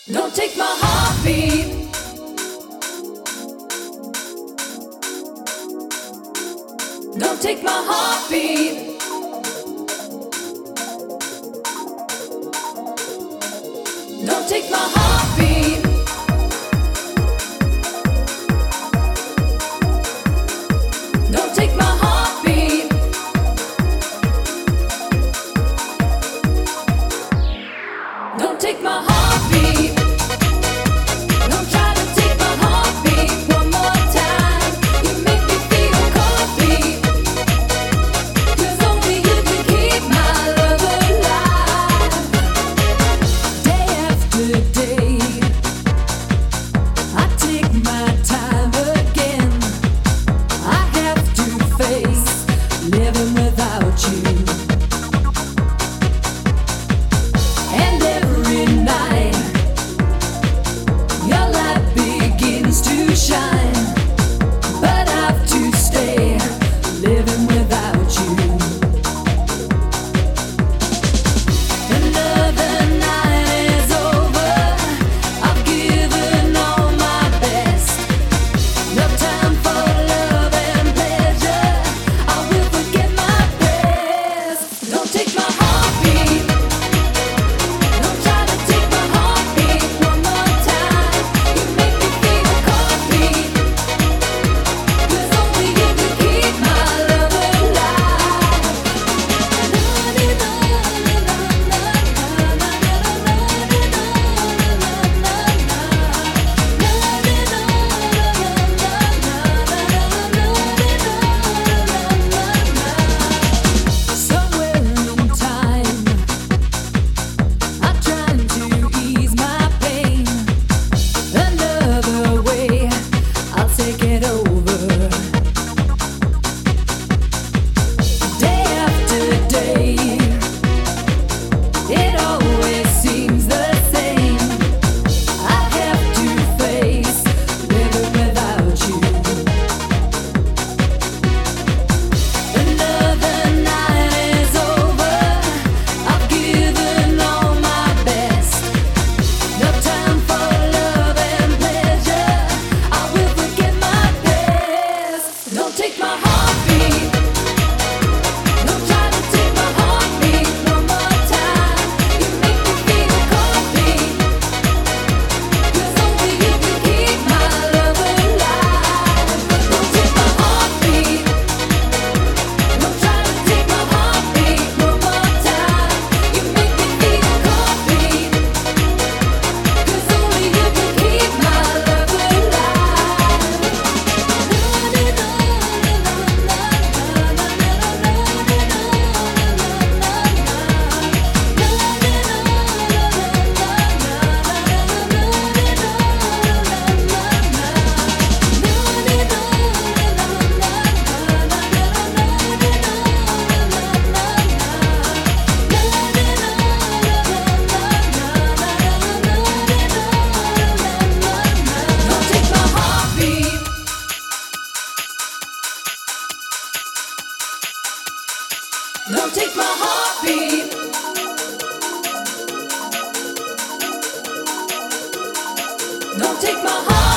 Don't take my heartbeat. Don't take my heartbeat. Don't take my heartbeat. Don't take my heartbeat. Don't take my heartbeat. Don't try to take my heartbeat one more time. You make me feel complete. 'Cause only you can keep my love alive. Day after day, I take my time again. I have to face living without you. And every night, your light begins to shine. But I have to stay living without you. Another night is over. I've given all my best. No time for love and pleasure. I will forget my best. Don't take my heartbeat. Don't try to take my heartbeat one more time. You make me feel complete. 'Cause only you can keep my love alive. Somewhere in time, I'm trying to ease my pain. Another way, I'll take it over. Day after day, it always seems the same. I have to face living without you. Another night is over. I've given all my best. No time for love and pleasure. I will forget my past. Don't take my heartbeat. Don't try to take my heartbeat one more time. You make me feel complete. 'Cause only you can keep my love alive. Don't take my heartbeat. Don't try to take my heartbeat one more time. You make me feel complete. 'Cause only you can keep my love alive. Don't take my heartbeat. Don't take my heartbeat. Don't take my heart.